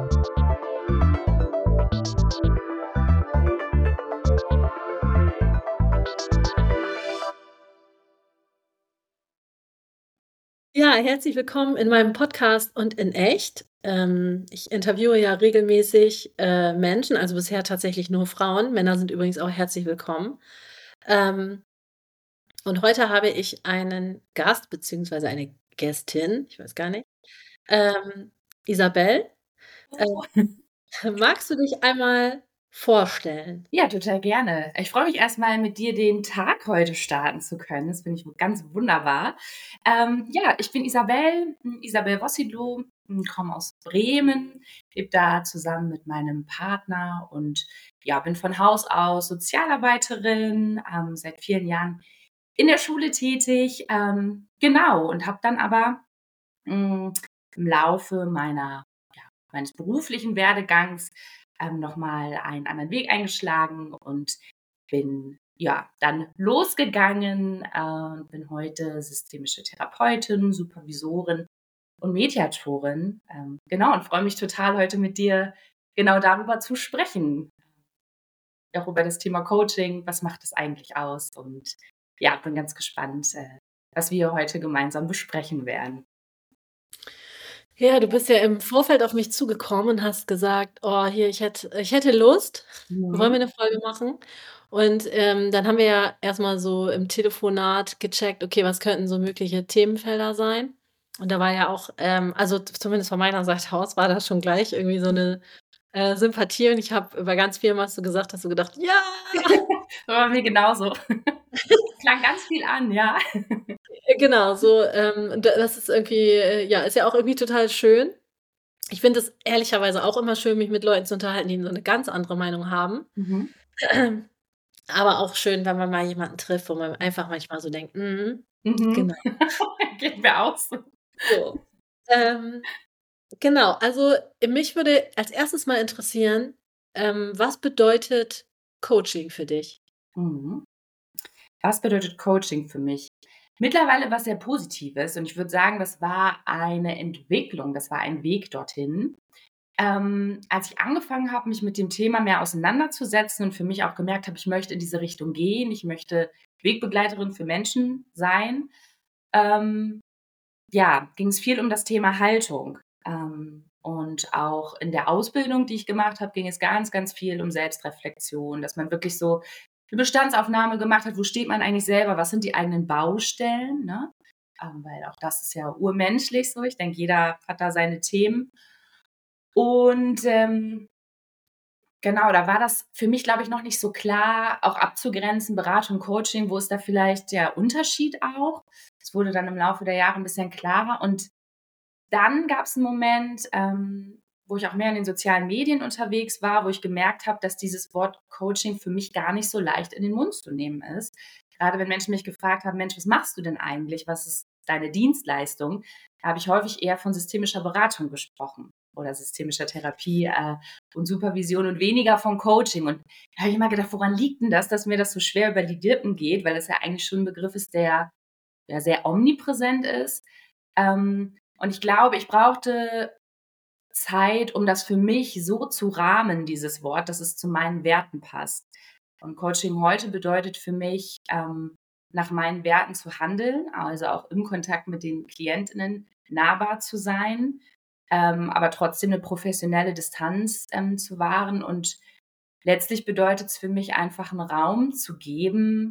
Ja, herzlich willkommen in meinem Podcast und in echt. Ich interviewe ja regelmäßig Menschen, also bisher tatsächlich nur Frauen. Männer sind übrigens auch herzlich willkommen. Ähm, und heute habe ich einen Gast beziehungsweise eine Gästin, ich weiß gar nicht. Ähm, Isabel, äh, magst du dich einmal vorstellen? Ja, total gerne. Ich freue mich erstmal, mit dir den Tag heute starten zu können. Das finde ich ganz wunderbar. Ja, ich bin Isabel Wossidlo, komme aus Bremen, lebe da zusammen mit meinem Partner und ja, bin von Haus aus Sozialarbeiterin, seit vielen Jahren in der Schule tätig. Genau, und habe dann aber mh, im Laufe meines beruflichen Werdegangs nochmal einen anderen Weg eingeschlagen und bin ja dann losgegangen und bin heute systemische Therapeutin, Supervisorin und Mediatorin. Genau, und freue mich total, heute mit dir genau darüber zu sprechen. Auch über das Thema Coaching, was macht es eigentlich aus? Und ja, bin ganz gespannt, was wir heute gemeinsam besprechen werden. Ja, du bist ja im Vorfeld auf mich zugekommen und hast gesagt: „Oh, hier, ich hätte Lust. Wollen wir Mhm. 'ne Folge machen?“ Und, dann haben wir ja erst mal so im Telefonat gecheckt, okay, was könnten so mögliche Themenfelder sein? Und da war ja auch, also zumindest von meiner Seite aus war da schon gleich irgendwie so 'ne, Sympathie und ich habe bei ganz vielem, was du gesagt hast, so gedacht: „Ja!“ War mir genauso. Klang ganz viel an, ja. Genau, so, das ist irgendwie, ja, ist ja auch irgendwie total schön. Ich finde es ehrlicherweise auch immer schön, mich mit Leuten zu unterhalten, die so 'ne ganz andere Meinung haben. Mhm. Aber auch schön, wenn man mal jemanden trifft, wo man einfach manchmal so denkt: „Mhm, Mhm. genau, Geht mir auch so. so.“ Ähm, genau, also, mich würde als Erstes mal interessieren, was bedeutet Coaching für dich? Mhm. Was bedeutet Coaching für mich? Mittlerweile was sehr Positives und ich würde sagen, das war eine Entwicklung, das war ein Weg dorthin. Als ich angefangen habe, mich mit dem Thema mehr auseinanderzusetzen und für mich auch gemerkt habe, ich möchte in diese Richtung gehen, ich möchte Wegbegleiterin für Menschen sein, ähm, ja, ging es viel um das Thema Haltung. Und auch in der Ausbildung, die ich gemacht habe, ging es ganz, ganz viel um Selbstreflexion, dass man wirklich so eine Bestandsaufnahme gemacht hat, wo steht man eigentlich selber, was sind die eigenen Baustellen, ne? Weil auch das ist ja urmenschlich so. Ich denke, jeder hat da seine Themen. Und genau, da war das für mich, glaube ich, noch nicht so klar, auch abzugrenzen, Beratung, Coaching, wo ist da vielleicht der Unterschied auch? Es wurde dann im Laufe der Jahre ein bisschen klarer und dann gab es einen Moment, wo ich auch mehr in den sozialen Medien unterwegs war, wo ich gemerkt habe, dass dieses Wort Coaching für mich gar nicht so leicht in den Mund zu nehmen ist. Gerade wenn Menschen mich gefragt haben: „Mensch, was machst du denn eigentlich? Was ist deine Dienstleistung?“ Da habe ich häufig eher von systemischer Beratung gesprochen oder systemischer Therapie, und Supervision und weniger von Coaching. Und da habe ich immer gedacht: „Woran liegt denn das, dass mir das so schwer über die Lippen geht?“ Weil es ja eigentlich schon 'n Begriff ist, der ja sehr omnipräsent ist. Und ich glaube, ich brauchte Zeit, um das für mich so zu rahmen, dieses Wort, dass es zu meinen Werten passt. Und Coaching heute bedeutet für mich, nach meinen Werten zu handeln, also auch im Kontakt mit den Klientinnen nahbar zu sein, aber trotzdem eine professionelle Distanz, zu wahren. Und letztlich bedeutet es für mich einfach einen Raum zu geben,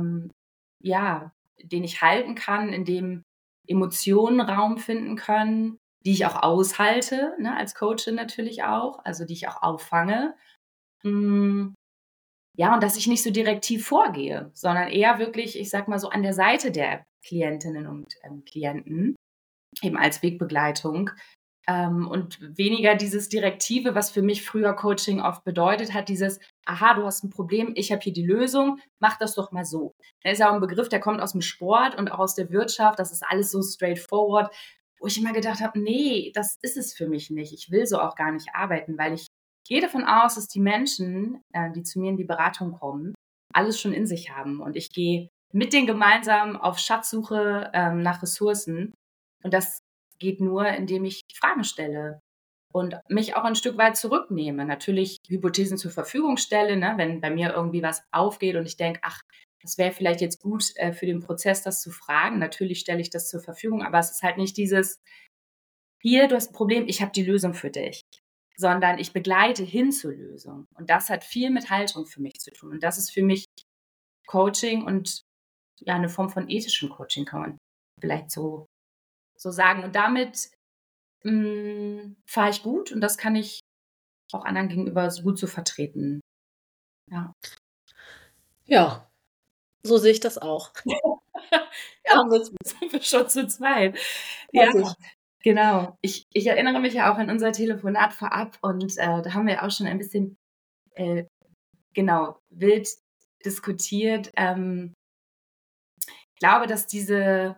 ja, den ich halten kann, in dem Emotionen Raum finden können, die ich auch aushalte, ne, als Coachin natürlich auch, also die ich auch auffange. Hm, ja, und dass ich nicht so direktiv vorgehe, sondern eher wirklich, ich sage mal so, an der Seite der Klientinnen und, Klienten, eben als Wegbegleitung, und weniger dieses Direktive, was für mich früher Coaching oft bedeutet hat, dieses: „Aha, du hast ein Problem, ich habe hier die Lösung, mach das doch mal so.“ Das ist ja auch 'n Begriff, der kommt aus dem Sport und auch aus der Wirtschaft. Das ist alles so straightforward, wo ich immer gedacht habe: „Nee, das ist es für mich nicht. Ich will so auch gar nicht arbeiten“, weil ich gehe davon aus, dass die Menschen, die zu mir in die Beratung kommen, alles schon in sich haben. Und ich gehe mit denen gemeinsam auf Schatzsuche, nach Ressourcen. Und das geht nur, indem ich Fragen stelle. und mich auch ein Stück weit zurücknehme. Natürlich Hypothesen zur Verfügung stelle, ne, wenn bei mir irgendwie was aufgeht und ich denke, ach, das wäre vielleicht jetzt gut für den Prozess, das zu fragen. Natürlich stelle ich das zur Verfügung, aber es ist halt nicht dieses, hier, du hast ein Problem, ich habe die Lösung für dich, sondern ich begleite hin zur Lösung. Und das hat viel mit Haltung für mich zu tun. Und das ist für mich Coaching und ja, eine Form von ethischem Coaching, kann man vielleicht so sagen. Und damit fahre ich gut und das kann ich auch anderen gegenüber so gut so vertreten. Ja. Ja, so sehe ich das auch. Ja, Haben wir's sind wir schon zu zweit. Ja, fertig. genau. Ich erinnere mich ja auch an unser Telefonat vorab und da haben wir auch schon ein bisschen genau wild diskutiert. Ich glaube, dass diese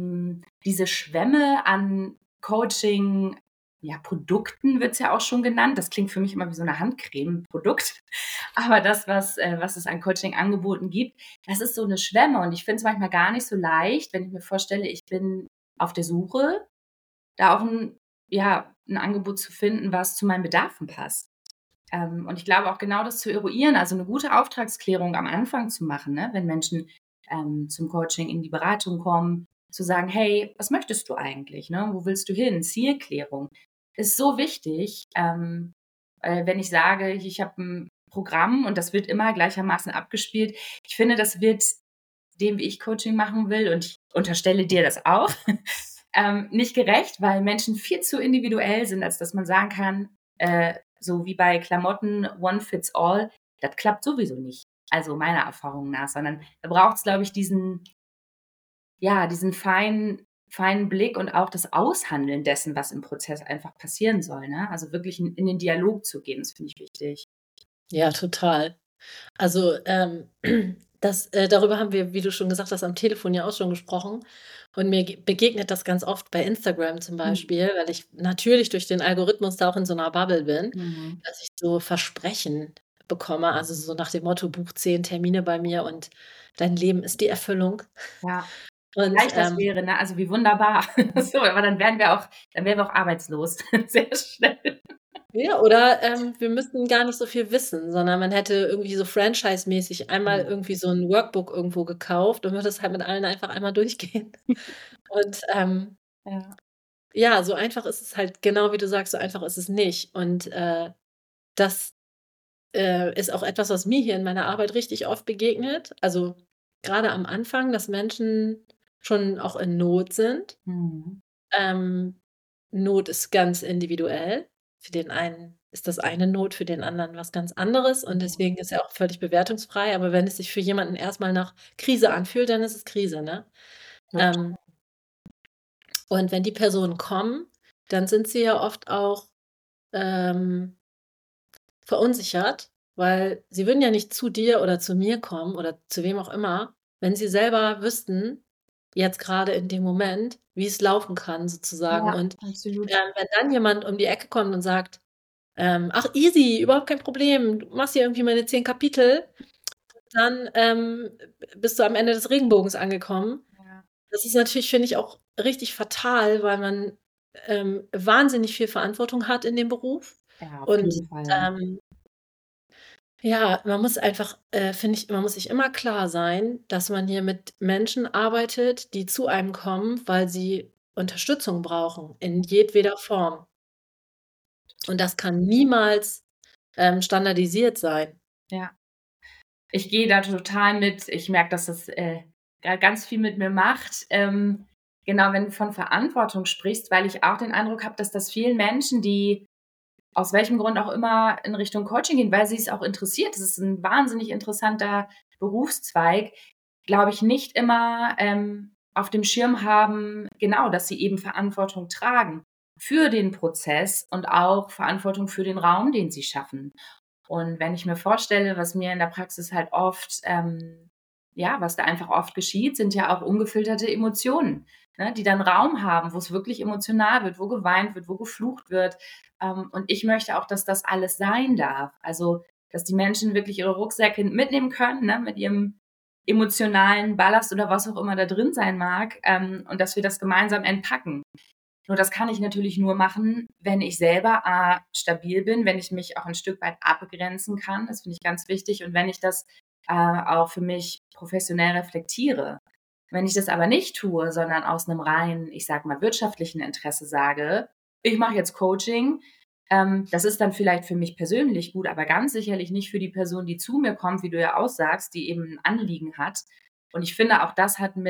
Schwämme an Coaching, ja, Produkten wird's ja auch schon genannt. Das klingt für mich immer wie so 'ne Handcreme-Produkt. Aber das, was es an Coaching-Angeboten gibt, das ist so 'ne Schwemme und ich finde es manchmal gar nicht so leicht, wenn ich mir vorstelle, ich bin auf der Suche, da auch 'n Angebot zu finden, was zu meinen Bedarfen passt. Und ich glaube auch genau das zu eruieren, also 'ne gute Auftragsklärung am Anfang zu machen, ne, wenn Menschen, zum Coaching in die Beratung kommen, zu sagen: „Hey, was möchtest du eigentlich, ne? Wo willst du hin?“ Zielklärung ist so wichtig, wenn ich sage, ich habe ein Programm und das wird immer gleichermaßen abgespielt. Ich finde, das wird dem, wie ich Coaching machen will, und ich unterstelle dir das auch, nicht gerecht, weil Menschen viel zu individuell sind, als dass man sagen kann, so wie bei Klamotten, one fits all, das klappt sowieso nicht. Also meiner Erfahrung nach, sondern da braucht es, glaube ich, diesen feinen Blick und auch das Aushandeln dessen, was im Prozess einfach passieren soll, ne? Also wirklich in den Dialog zu gehen, das finde ich wichtig. Ja, total. Also, darüber haben wir, wie du schon gesagt hast, am Telefon ja auch schon gesprochen. Und mir begegnet das ganz oft bei Instagram zum Mhm. Beispiel, weil ich natürlich durch den Algorithmus da auch in so einer Bubble bin, Mhm. dass ich so Versprechen bekomme, also so nach dem Motto: „Buch 10 Termine bei mir und dein Leben ist die Erfüllung.“ Ja. Wie Und, leicht das wäre, ne? Also, wie wunderbar. So, aber dann wären wir auch arbeitslos sehr schnell. ja, oder, wir müssten gar nicht so viel wissen, sondern man hätte irgendwie so franchise-mäßig einmal Mhm. irgendwie so 'n Workbook irgendwo gekauft und würde es halt mit allen einfach einmal durchgehen. Und, Ja. ja, so einfach ist es halt, genau wie du sagst, so einfach ist es nicht. Und, das, ist auch etwas, was mir hier in meiner Arbeit richtig oft begegnet. Also, grade am Anfang, dass Menschen schon auch in Not sind. Mhm. Ähm, Not ist ganz individuell. Für den einen ist das eine Not, für den anderen was ganz anderes und Mhm. deswegen ist ja auch völlig bewertungsfrei, aber wenn es sich für jemanden erst mal nach Krise anfühlt, dann ist es Krise, ne? Total. Ähm, und wenn die Personen kommen, dann sind sie ja oft auch, ähm, verunsichert, weil sie würden ja nicht zu dir oder zu mir kommen oder zu wem auch immer, wenn sie selber wüssten, jetzt grade in dem Moment, wie es laufen kann sozusagen. Ja, Und, absolut. wenn dann jemand um die Ecke kommt und sagt: „Ach easy, überhaupt kein Problem. Du machst hier irgendwie meine 10 Kapitel, dann, bist du am Ende des Regenbogens angekommen.“ Ja. Das ist natürlich, finde ich, auch richtig fatal, weil man, wahnsinnig viel Verantwortung hat in dem Beruf Ja, auf und, jeden Fall. ähm ja, man muss einfach, finde ich, man muss sich immer klar sein, dass man hier mit Menschen arbeitet, die zu einem kommen, weil sie Unterstützung brauchen in jedweder Form. Und das kann niemals, standardisiert sein. Ja. Ich gehe da total mit. Ich merke, dass das, ganz viel mit mir macht. Genau, wenn du von Verantwortung sprichst, weil ich auch den Eindruck habe, dass das vielen Menschen, die aus welchem Grund auch immer in Richtung Coaching gehen, weil sie es auch interessiert. Das ist ein wahnsinnig interessanter Berufszweig, glaube ich, nicht immer, auf dem Schirm haben, genau, dass sie eben Verantwortung tragen für den Prozess und auch Verantwortung für den Raum, den sie schaffen. Und wenn ich mir vorstelle, was mir in der Praxis halt oft ja, was da einfach oft geschieht, sind ja auch ungefilterte Emotionen, ne, die dann Raum haben, wo es wirklich emotional wird, wo geweint wird, wo geflucht wird. Und ich möchte auch, dass das alles sein darf. Also, dass die Menschen wirklich ihre Rucksäcke mitnehmen können, ne, mit ihrem emotionalen Ballast oder was auch immer da drin sein mag, und dass wir das gemeinsam entpacken. Nur das kann ich natürlich nur machen, wenn ich selber stabil bin, wenn ich mich auch ein Stück weit abgrenzen kann. Das finde ich ganz wichtig. Und wenn ich das auch für mich professionell reflektiere. Wenn ich das aber nicht tue, sondern aus einem rein, ich sage mal, wirtschaftlichen Interesse sage, ich mache jetzt Coaching, das ist dann vielleicht für mich persönlich gut, aber ganz sicherlich nicht für die Person, die zu mir kommt, wie du ja auch sagst, die eben ein Anliegen hat. Und ich finde, auch das hat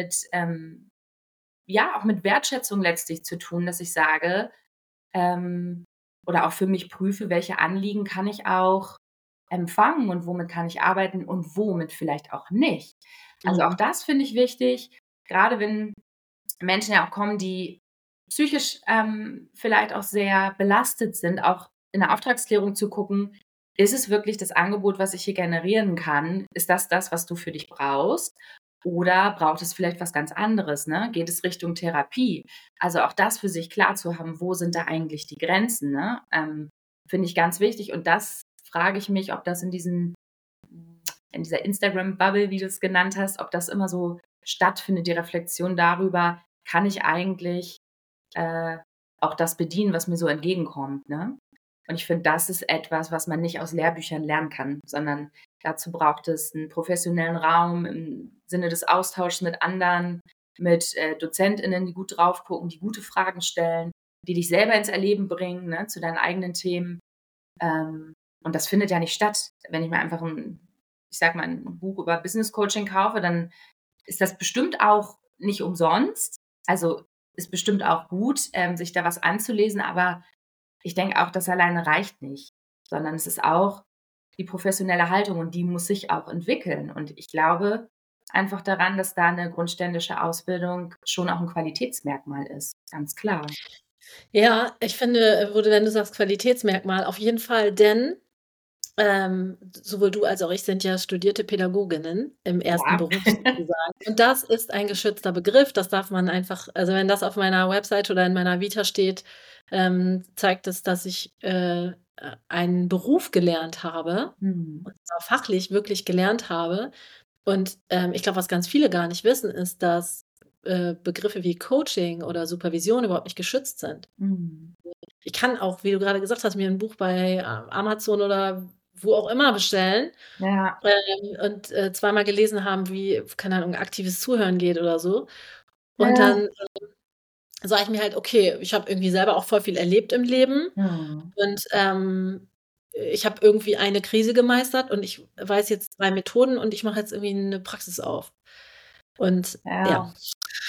auch mit Wertschätzung letztlich zu tun, dass ich sage, ähm, oder auch für mich prüfe, welche Anliegen kann ich auch empfangen und womit kann ich arbeiten und womit vielleicht auch nicht. Also auch Mhm. das finde ich wichtig, gerade wenn Menschen ja auch kommen, die psychisch vielleicht auch sehr belastet sind, auch in der Auftragsklärung zu gucken, ist es wirklich das Angebot, was ich hier generieren kann? Ist das das, was du für dich brauchst? Oder braucht es vielleicht was ganz anderes? Ne? Geht es Richtung Therapie? Also auch das für sich klar zu haben, wo sind da eigentlich die Grenzen? Ne? Finde ich ganz wichtig. Und das frage ich mich, ob das in dieser Instagram-Bubble, wie du es genannt hast, ob das immer so stattfindet, die Reflexion darüber, kann ich eigentlich äh, auch das bedienen, was mir so entgegenkommt. Ne? Und ich finde, das ist etwas, was man nicht aus Lehrbüchern lernen kann, sondern dazu braucht es einen professionellen Raum im Sinne des Austauschs mit anderen, mit DozentInnen, die gut drauf gucken, die gute Fragen stellen, die dich selber ins Erleben bringen, ne, zu deinen eigenen Themen. Und das findet ja nicht statt. Wenn ich mir einfach ein Buch über Business Coaching kaufe, dann ist das bestimmt auch nicht umsonst. Also ist bestimmt auch gut, sich da was anzulesen, aber ich denke auch, das alleine reicht nicht, sondern es ist auch die professionelle Haltung und die muss sich auch entwickeln. Und ich glaube einfach daran, dass da eine grundständische Ausbildung schon auch ein Qualitätsmerkmal ist, ganz klar. Ja, ich finde, wenn du sagst Qualitätsmerkmal, auf jeden Fall, denn sowohl du als auch ich sind ja studierte Pädagoginnen im ersten Ja. Beruf sozusagen. Und das ist ein geschützter Begriff. Das darf man einfach, also wenn das auf meiner Website oder in meiner Vita steht, zeigt es, dass ich einen Beruf gelernt habe Mhm. und zwar fachlich wirklich gelernt habe. Und ich glaube, was ganz viele gar nicht wissen, ist, dass Begriffe wie Coaching oder Supervision überhaupt nicht geschützt sind. Mhm. Ich kann auch, wie du gerade gesagt hast, mir ein Buch bei Amazon oder wo auch immer bestellen, Ja, und zweimal gelesen haben, wie, keine Ahnung, aktives Zuhören geht oder so. Und ja. dann sage ich mir halt: „Okay, ich habe irgendwie selber auch voll viel erlebt im Leben Mhm. und, ich habe irgendwie eine Krise gemeistert und ich weiß jetzt 3 Methoden und ich mache jetzt irgendwie 'ne Praxis auf.“ Und ja. Ja.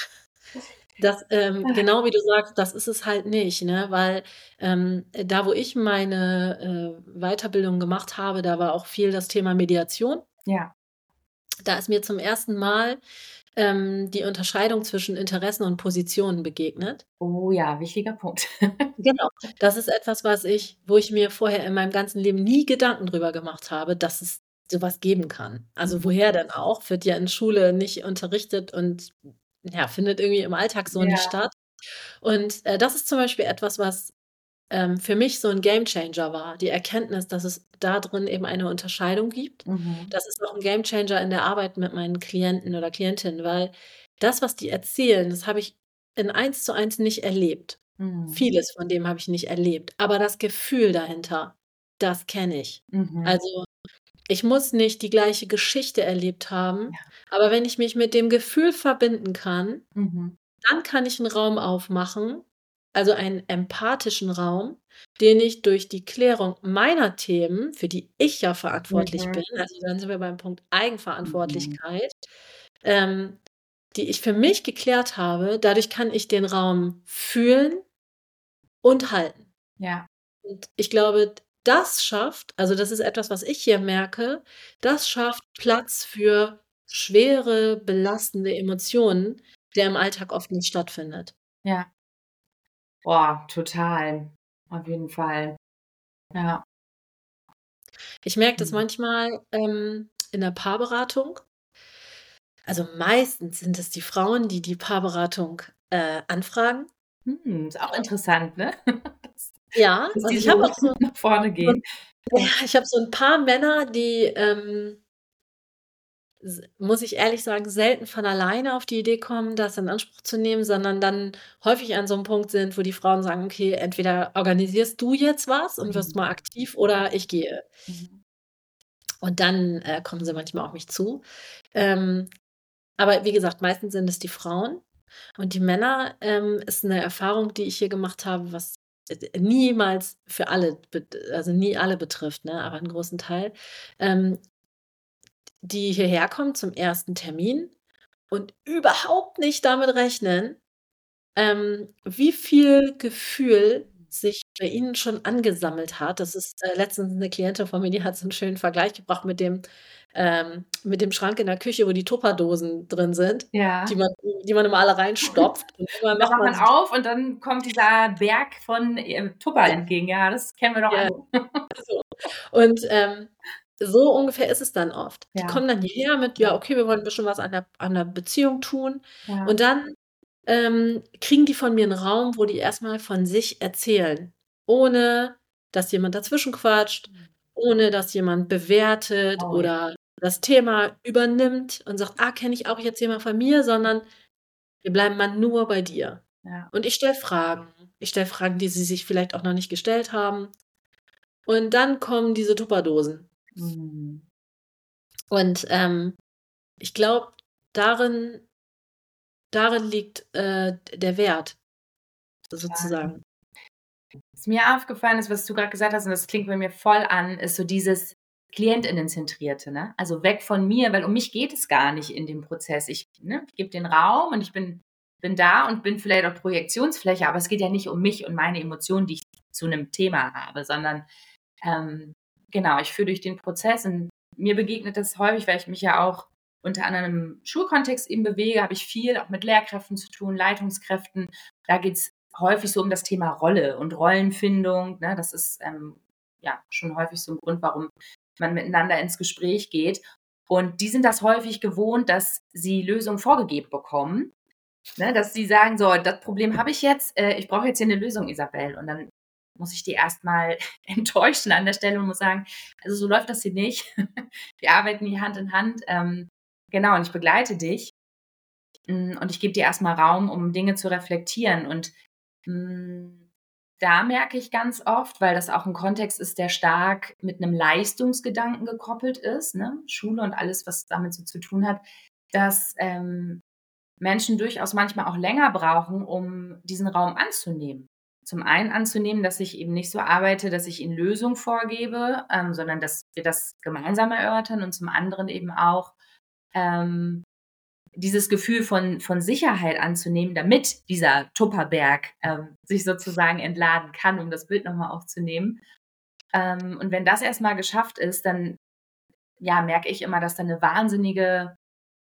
Das, genau wie du sagst, das ist es halt nicht, ne? Weil, da, wo ich meine, Weiterbildung gemacht habe, da war auch viel das Thema Mediation. Ja. Da ist mir zum ersten Mal, die Unterscheidung zwischen Interessen und Positionen begegnet. Oh ja, wichtiger Punkt. Genau. Das ist etwas, wo ich mir vorher in meinem ganzen Leben nie Gedanken drüber gemacht habe, dass es so was geben kann. Also, Mhm. woher denn auch? Wird ja in Schule nicht unterrichtet und, ja, findet irgendwie im Alltag so nicht Ja. statt. Und, das ist zum Beispiel etwas, was, für mich so 'n Gamechanger war. Die Erkenntnis, dass es da drin eben eine Unterscheidung gibt. Mhm. Das ist auch 'n Gamechanger in der Arbeit mit meinen Klienten oder Klientinnen, weil das, was die erzählen, das habe ich in Eins-zu-eins nicht erlebt. Mhm. Vieles von dem habe ich nicht erlebt, aber das Gefühl dahinter, das kenne ich. Mhm. Also, ich muss nicht die gleiche Geschichte erlebt haben, Ja. aber wenn ich mich mit dem Gefühl verbinden kann, Mhm. dann kann ich 'n Raum aufmachen, also einen empathischen Raum, den ich durch die Klärung meiner Themen, für die ich ja verantwortlich Mhm. bin, also dann sind wir beim Punkt Mhm. Eigenverantwortlichkeit, ähm, die ich für mich geklärt habe, dadurch kann ich den Raum fühlen und halten. Ja. Und ich glaube, das schafft, also das ist etwas, was ich hier merke, das schafft Platz für schwere, belastende Emotionen, der im Alltag oft nicht stattfindet. Ja. Boah, total. Auf jeden Fall. Ja. Ich merke das Mhm. manchmal, in der Paarberatung. Also, meistens sind es die Frauen, die die Paarberatung, anfragen. Ist auch interessant, ne? Dass Ja, dass und die ich habe so auch so nach vorne so gehen. ja, ich habe so 'n paar Männer, die, muss ich ehrlich sagen, selten von alleine auf die Idee kommen, das in Anspruch zu nehmen, sondern dann häufig an so einem Punkt sind, wo die Frauen sagen: „Okay, entweder organisierst du jetzt was und wirst mal Mhm. aktiv oder ich gehe.“ Mhm. Und dann, kommen sie manchmal auf mich zu. Ähm, aber wie gesagt, meistens sind es die Frauen. Und die Männer, ist eine Erfahrung, die ich hier gemacht habe, was, niemals für alle also nie alle betrifft, ne, aber einen großen Teil, ähm, die hierher kommen zum ersten Termin und überhaupt nicht damit rechnen, wie viel Gefühl sich bei ihnen schon angesammelt hat. Das ist, letztens 'ne Klientin von mir, die hat so 'n schönen Vergleich gebracht mit dem Schrank in der Küche, wo die Tupperdosen drin sind, die Ja. man die man immer alle reinstopft und irgendwann Und dann macht macht man man sie auf und dann kommt dieser Berg von, Tupper ja, entgegen. Ja, das kennen wir doch ja, alle. so. Und, so ungefähr ist es dann oft. Die Ja, kommen dann hierher mit: „Ja, okay, wir wollen 'n bisschen was an der Beziehung tun.“ ja. Und dann kriegen die von mir 'n Raum, wo die erst mal von sich erzählen, ohne dass jemand dazwischen quatscht, Mhm. ohne dass jemand bewertet Oh ja. oder das Thema übernimmt und sagt: „Ah, kenne ich auch, ich erzähle mal von mir“, sondern wir bleiben mal nur bei dir. Ja. Und ich stelle Fragen. Ich stelle Fragen, die sie sich vielleicht auch noch nicht gestellt haben. Und dann kommen diese Tupperdosen. Mhm. Und, ich glaube, darin darin liegt, der Wert Total. sozusagen. Was mir aufgefallen ist, was du grad gesagt hast, und das klingt bei mir voll an, ist so dieses Klientinnenzentrierte, ne? Also, weg von mir, weil um mich geht es gar nicht in dem Prozess. Ich gebe den Raum und ich bin da und bin vielleicht auch Projektionsfläche, aber es geht ja nicht um mich und meine Emotionen, die ich zu 'nem Thema habe, sondern, ähm, genau, ich führe durch den Prozess und mir begegnet das häufig, weil ich mich ja auch unter anderem im Schulkontext eben bewege, habe ich viel auch mit Lehrkräften zu tun, Leitungskräften. Da geht's häufig so um das Thema Rolle und Rollenfindung, ne? Das ist, ja, schon häufig so 'n Grund, warum man miteinander ins Gespräch geht. Und die sind das häufig gewohnt, dass sie Lösungen vorgegeben bekommen, ne? Dass sie sagen: „So, das Problem habe ich jetzt, ich brauche jetzt hier 'ne Lösung, Isabel.“ Und dann muss ich die erst mal enttäuschen an der Stelle und muss sagen: „Also, so läuft das hier nicht. Wir arbeiten hier Hand in Hand, genau, und ich begleite dich, und ich gebe dir erst mal Raum, um Dinge zu reflektieren.“ Und hm, da merke ich ganz oft, weil das auch 'n Kontext ist, der stark mit 'nem Leistungsgedanken gekoppelt ist, ne? Schule und alles, was damit so zu tun hat, dass, Menschen durchaus manchmal auch länger brauchen, um diesen Raum anzunehmen. Zum einen anzunehmen, dass ich eben nicht so arbeite, dass ich ihnen Lösungen vorgebe, sondern dass wir das gemeinsam erörtern und zum anderen eben auch, ähm, dieses Gefühl von Sicherheit anzunehmen, damit dieser Tupperberg, sich sozusagen entladen kann, um das Bild noch mal aufzunehmen. Und wenn das erst mal geschafft ist, dann, ja, merke ich immer, dass da 'ne wahnsinnige,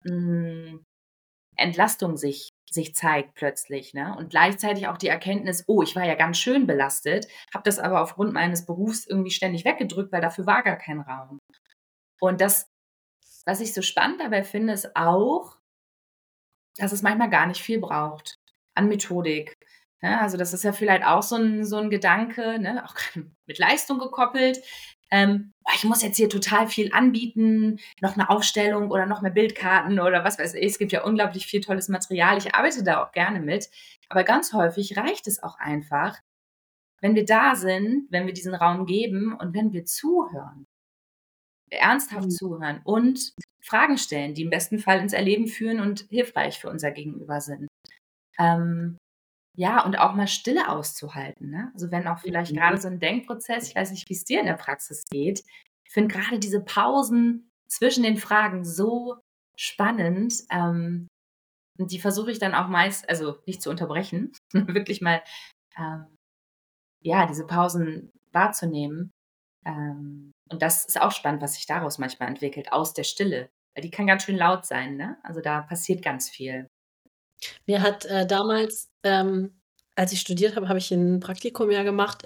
hm, Entlastung sich zeigt plötzlich, ne? Und gleichzeitig auch die Erkenntnis: „Oh, ich war ja ganz schön belastet, habe das aber aufgrund meines Berufs irgendwie ständig weggedrückt, weil dafür war gar kein Raum.“ Und das, was ich so spannend dabei finde, ist auch, dass es manchmal gar nicht viel braucht an Methodik. Ne, also das ist ja vielleicht auch so 'n Gedanke, ne, auch mit Leistung gekoppelt. „Boah, ich muss jetzt hier total viel anbieten, noch 'ne Aufstellung oder noch mehr Bildkarten“ oder was weiß ich. Es gibt ja unglaublich viel tolles Material. Ich arbeite da auch gerne mit. Aber ganz häufig reicht es auch einfach, wenn wir da sind, wenn wir diesen Raum geben und wenn wir zuhören, ernsthaft Mhm. zuhören und Fragen stellen, die im besten Fall ins Erleben führen und hilfreich für unser Gegenüber sind. Ähm, ja, und auch mal Stille auszuhalten, ne? Also, wenn auch vielleicht Mhm. grade so 'n Denkprozess, ich weiß nicht, wie's dir in der Praxis geht. Ich finde grade diese Pausen zwischen den Fragen so spannend, und die versuche ich dann auch meist, also, nicht zu unterbrechen, wirklich mal, ähm, ja, diese Pausen wahrzunehmen. Und das ist auch spannend, was sich daraus manchmal entwickelt, aus der Stille. Weil die kann ganz schön laut sein, ne? Also, da passiert ganz viel. Mir hat, damals, als ich studiert habe, habe ich 'n Praktikum ja gemacht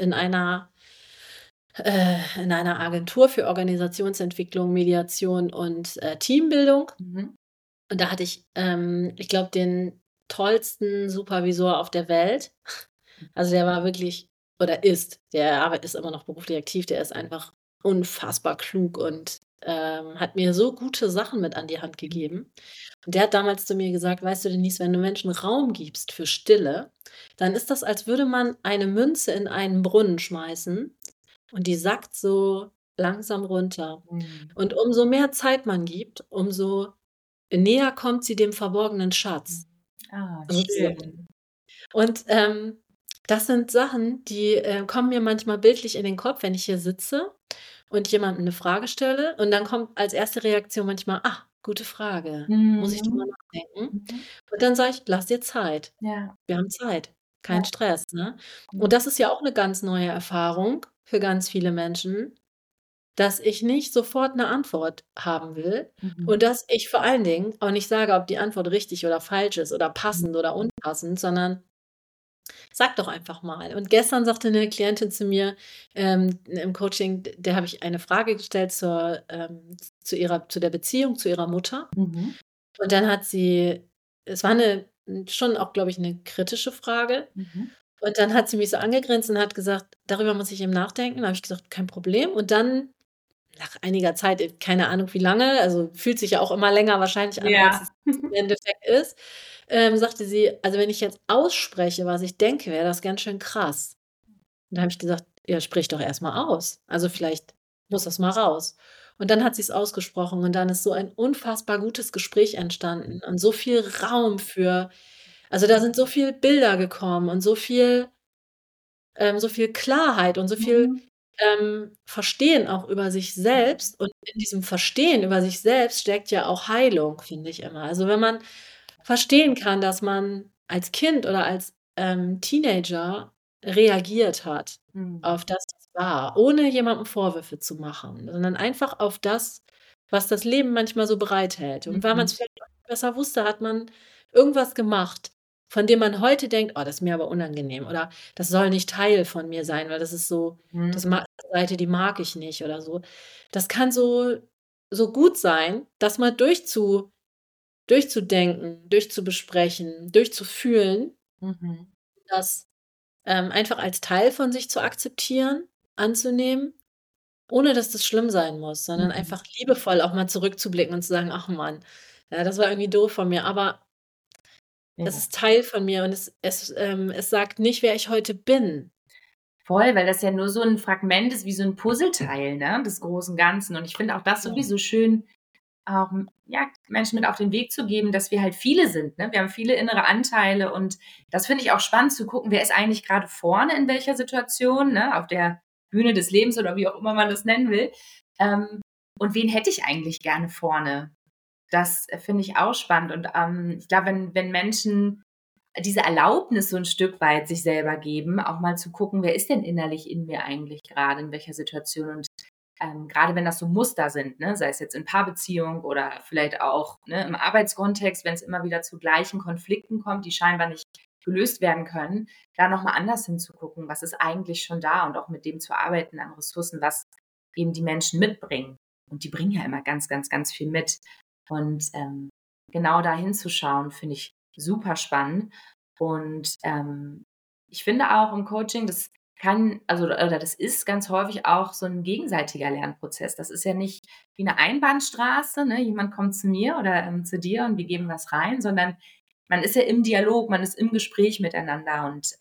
in einer Agentur für Organisationsentwicklung, Mediation und, Teambildung. Mhm. Und da hatte ich, ich glaube, den tollsten Supervisor auf der Welt. Also, der war wirklich oder ist, der ist immer noch beruflich aktiv, der ist einfach unfassbar klug und hat mir so gute Sachen mit an die Hand gegeben. Und der hat damals zu mir gesagt: „Weißt du, Denise, wenn du Menschen Raum gibst für Stille, dann ist das, als würde man eine Münze in einen Brunnen schmeißen und die sackt so langsam runter. Mhm. Und umso mehr Zeit man gibt, umso näher kommt sie dem verborgenen Schatz, Ah, sozusagen. schön. Und, das sind Sachen, die, kommen mir manchmal bildlich in den Kopf, wenn ich hier sitze und jemandem 'ne Frage stelle und dann kommt als erste Reaktion manchmal: „Ah, gute Frage. Muss ich drüber Mhm. nachdenken?“ Mhm. Und dann sage ich: „Lass dir Zeit. Ja, Wir haben Zeit, ja. kein Stress“, ne? Mhm. Und das ist ja auch 'ne ganz neue Erfahrung für ganz viele Menschen, dass ich nicht sofort 'ne Antwort haben will Mhm. und dass ich vor allen Dingen auch nicht sage, ob die Antwort richtig oder falsch ist oder Mhm. passend oder unpassend, sondern sag doch einfach mal. Und gestern sagte 'ne Klientin zu mir, im Coaching, der habe ich eine Frage gestellt zu der Beziehung zu ihrer Mutter. Mhm. Und dann hat sie es war 'ne schon auch, glaube ich, 'ne kritische Frage. Mhm. Und dann hat sie mich so angegrinst und hat gesagt: „Darüber muss ich eben nachdenken.“ Da habe ich gesagt: „Kein Problem.“ Und dann nach einiger Zeit, keine Ahnung wie lange, also fühlt sich ja auch immer länger wahrscheinlich an, als Ja. es im Endeffekt ist, sagte sie: „Also, wenn ich jetzt ausspreche, was ich denke, wäre das ganz schön krass.“ Und da habe ich gesagt: „Ja, sprich doch erst mal aus. Also, vielleicht muss das mal raus.“ Und dann hat sie's ausgesprochen und dann ist so ein unfassbar gutes Gespräch entstanden und so viel Raum für also, da sind so viel Bilder gekommen und so viel Klarheit und so viel, Mhm. Verstehen auch über sich selbst. Und in diesem Verstehen über sich selbst steckt ja auch Heilung, finde ich immer. Also, wenn man verstehen kann, dass man als Kind oder als, Teenager reagiert hat Mhm. auf das, was war, ohne jemandem Vorwürfe zu machen, sondern einfach auf das, was das Leben manchmal so bereithält. Und weil Mhm. man's vielleicht auch nicht besser wusste, hat man irgendwas gemacht, von dem man heute denkt: „Oh, das ist mir aber unangenehm“ oder „das soll nicht Teil von mir sein, weil das ist so Mhm. das ma Seite, die mag ich nicht“ oder so. Das kann so gut sein, das mal durchzudenken, durchzubesprechen, durchzufühlen, Mhm. das, einfach als Teil von sich zu akzeptieren, anzunehmen, ohne dass das schlimm sein muss, sondern Mhm. einfach liebevoll auch mal zurückzublicken und zu sagen: „Ach Mann, ja, das war irgendwie doof von mir, aber es Ja. ist Teil von mir und es sagt nicht, wer ich heute bin.“ Voll, weil das ja nur so 'n Fragment ist wie so 'n Puzzleteil, ne, des großen Ganzen. Und ich finde auch das Ja, sowieso schön, auch, ja, Menschen mit auf den Weg zu geben, dass wir halt viele sind, ne? Wir haben viele innere Anteile und das finde ich auch spannend zu gucken, wer ist eigentlich grade vorne in welcher Situation, ne, auf der Bühne des Lebens oder wie auch immer man das nennen will. Ähm, und wen hätte ich eigentlich gerne vorne? Das, finde ich auch spannend und, ich glaube, wenn Menschen diese Erlaubnis so 'n Stück weit sich selber geben, auch mal zu gucken, wer ist denn innerlich in mir eigentlich grade, in welcher Situation und, grade wenn das so Muster sind, ne, sei es jetzt in Paarbeziehung oder vielleicht auch, ne, im Arbeitskontext, wenn's immer wieder zu gleichen Konflikten kommt, die scheinbar nicht gelöst werden können, da noch mal anders hinzugucken. Was ist eigentlich schon da und auch mit dem zu arbeiten an Ressourcen, was eben die Menschen mitbringen. Und die bringen ja immer ganz, ganz, ganz viel mit. Und, genau da hinzuschauen, finde ich super spannend. Und, ich finde auch im Coaching, das kann oder das ist ganz häufig auch so 'n gegenseitiger Lernprozess. Das ist ja nicht wie 'ne Einbahnstraße, ne? Jemand kommt zu mir oder, zu dir und wir geben was rein, sondern man ist ja im Dialog, man ist im Gespräch miteinander und,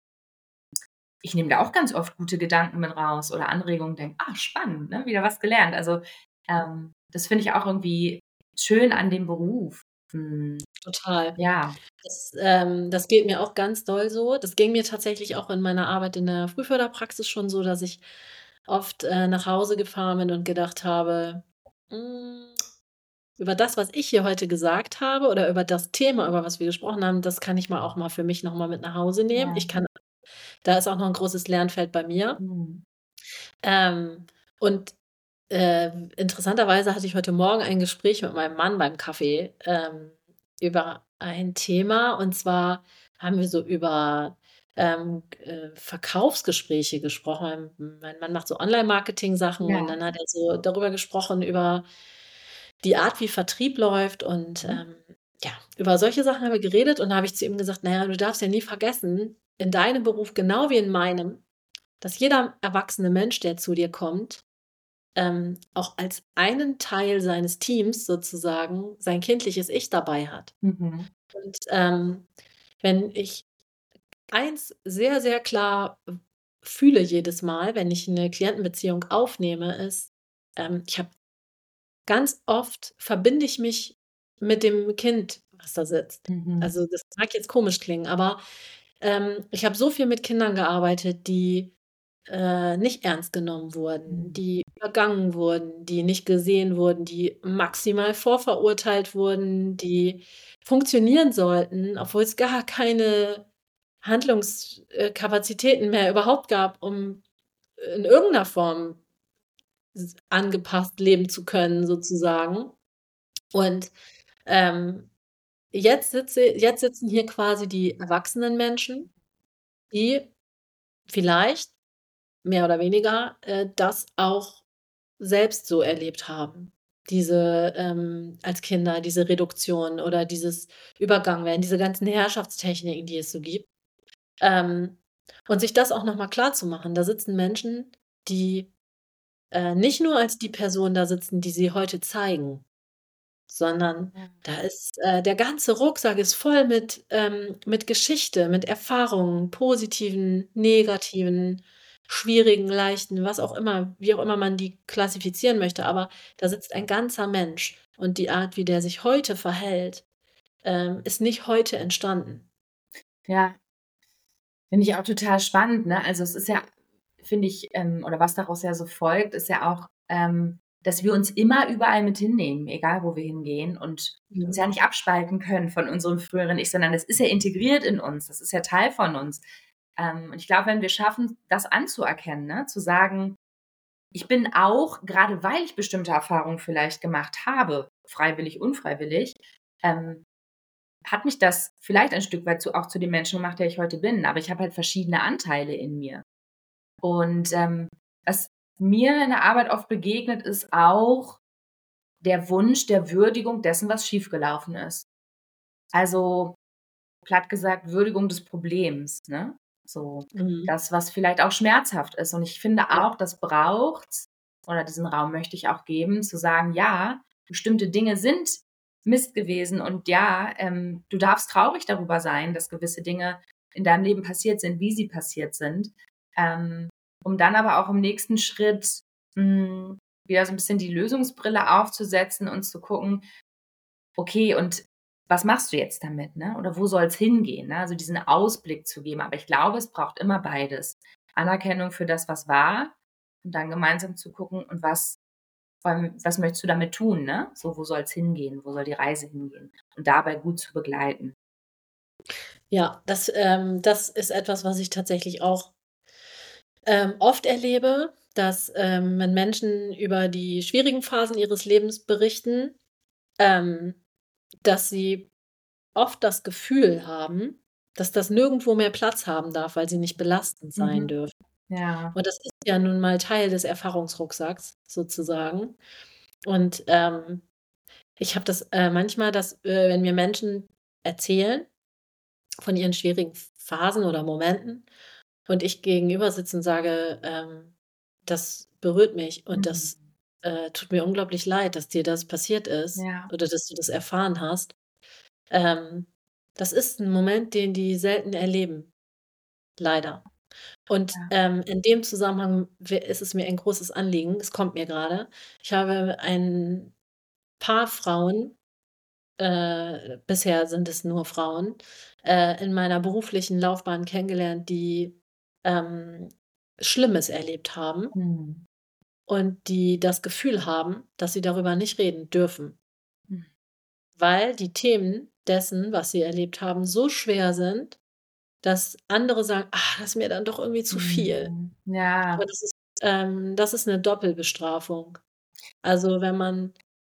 ich nehme da auch ganz oft gute Gedanken mit raus oder Anregungen, denke: „Ah, spannend, ne, wieder was gelernt.“ Also, das finde ich auch irgendwie schön an dem Beruf. total. Ja. Das geht mir auch ganz doll so. Das ging mir tatsächlich auch in meiner Arbeit in der Frühförderpraxis schon so, dass ich oft, nach Hause gefahren bin und gedacht habe: „Hm, über das, was ich hier heute gesagt habe oder über das Thema, über was wir gesprochen haben, das kann ich mal auch mal für mich noch mal mit nach Hause nehmen. Ja. Da ist auch noch 'n großes Lernfeld bei mir.“ Mhm. Ähm, und, interessanterweise hatte ich heute Morgen ein Gespräch mit meinem Mann beim Kaffee, über ein Thema. Und zwar haben wir so über, Verkaufsgespräche gesprochen. Mein Mann macht so Online-Marketing-Sachen und Ja. dann hat er so darüber gesprochen, über die Art, wie Vertrieb läuft und, Mhm. ja, über solche Sachen haben wir geredet und da habe ich zu ihm gesagt: „Na ja, du darfst ja nie vergessen, in deinem Beruf genau wie in meinem, dass jeder erwachsene Mensch, der zu dir kommt, auch als einen Teil seines Teams sozusagen sein kindliches Ich dabei hat. Mhm. Und, wenn ich eins sehr, sehr klar fühle jedes Mal, wenn ich eine Klientenbeziehung aufnehme, ist, ich habe ganz oft verbinde ich mich mit dem Kind, was da sitzt. Mhm. Also, das mag jetzt komisch klingen, aber, ich habe so viel mit Kindern gearbeitet, die, nicht ernst genommen wurden, Mhm. die übergangen wurden, die nicht gesehen wurden, die maximal vorverurteilt wurden, die funktionieren sollten, obwohl es gar keine Handlungskapazitäten mehr überhaupt gab, um in irgendeiner Form angepasst leben zu können sozusagen. Und, ähm, jetzt sitzen hier quasi die erwachsenen Menschen, die vielleicht mehr oder weniger, das auch selbst so erlebt haben. Diese, als Kinder, diese Reduktion oder dieses Übergangenwerden, diese ganzen Herrschaftstechniken, die es so gibt. Ähm, und sich das auch noch mal klarzumachen. Da sitzen Menschen, die, nicht nur als die Person da sitzen, die sie heute zeigen, sondern Ja. da ist der ganze Rucksack ist voll mit Geschichte, mit Erfahrungen, positiven, negativen, schwierigen, leichten, was auch immer wie auch immer man die klassifizieren möchte, aber da sitzt ein ganzer Mensch und die Art, wie der sich heute verhält, ist nicht heute entstanden. Ja, finde ich auch total spannend, ne? Also, es ist ja, finde ich, oder was daraus ja so folgt, ist ja auch, dass wir uns immer überall mit hinnehmen, egal wo wir hingehen und uns Mhm. ja nicht abspalten können von unserem früheren Ich, sondern das ist ja integriert in uns, das ist ja Teil von uns. Und ich glaube, wenn wir schaffen, das anzuerkennen, ne, zu sagen: „Ich bin auch, gerade weil ich bestimmte Erfahrungen vielleicht gemacht habe, freiwillig, unfreiwillig, ähm, hat mich das vielleicht ein Stück weit auch zu dem Menschen gemacht, der ich heute bin, aber ich habe halt verschiedene Anteile in mir.“ Und, was mir in der Arbeit oft begegnet, ist auch der Wunsch der Würdigung dessen, was schiefgelaufen ist. Also, platt gesagt, Würdigung des Problems, ne? So, Mhm. das, was vielleicht auch schmerzhaft ist. Und ich finde Ja. auch, das braucht's, oder diesen Raum möchte ich auch geben, zu sagen: „Ja, bestimmte Dinge sind Mist gewesen und ja, du darfst traurig darüber sein, dass gewisse Dinge in deinem Leben passiert sind, wie sie passiert sind.“ Ähm, um dann aber auch im nächsten Schritt, wieder so ein bisschen die Lösungsbrille aufzusetzen und zu gucken: „Okay, und was machst du jetzt damit, ne? Oder wo soll's hingehen?“ Ne? Also, diesen Ausblick zu geben. Aber ich glaube, es braucht immer beides. Anerkennung für das, was war, und dann gemeinsam zu gucken: „Und was, vor allem, was möchtest du damit tun, ne? So, wo soll's hingehen? Wo soll die Reise hingehen?“ Und dabei gut zu begleiten. Ja, das ist etwas, was ich tatsächlich auch, oft erlebe, dass, wenn Menschen über die schwierigen Phasen ihres Lebens berichten, ähm, dass sie oft das Gefühl haben, dass das nirgendwo mehr Platz haben darf, weil sie nicht belastend sein Mhm. dürfen. Ja. Und das ist ja nun mal Teil des Erfahrungsrucksacks sozusagen. Und, ich habe das, manchmal, dass, wenn mir Menschen erzählen von ihren schwierigen Phasen oder Momenten und ich gegenüber sitze und sage, „Das berührt mich und Mhm. das, tut mir unglaublich leid, dass dir das passiert ist Ja. oder dass du das erfahren hast.“ Ähm, Das ist 'n Moment, den die selten erleben, leider. Und, Ja. in dem Zusammenhang ist es mir ein großes Anliegen, es kommt mir grade. Ich habe ein paar Frauen, bisher sind es nur Frauen, in meiner beruflichen Laufbahn kennengelernt, die, ähm, Schlimmes erlebt haben Mhm. und die das Gefühl haben, dass sie darüber nicht reden dürfen, Mhm. weil die Themen dessen, was sie erlebt haben, so schwer sind, dass andere sagen: „Ah, das ist mir dann doch irgendwie zu viel.“ Mhm. Ja. Und das ist 'ne Doppelbestrafung. Also, wenn man,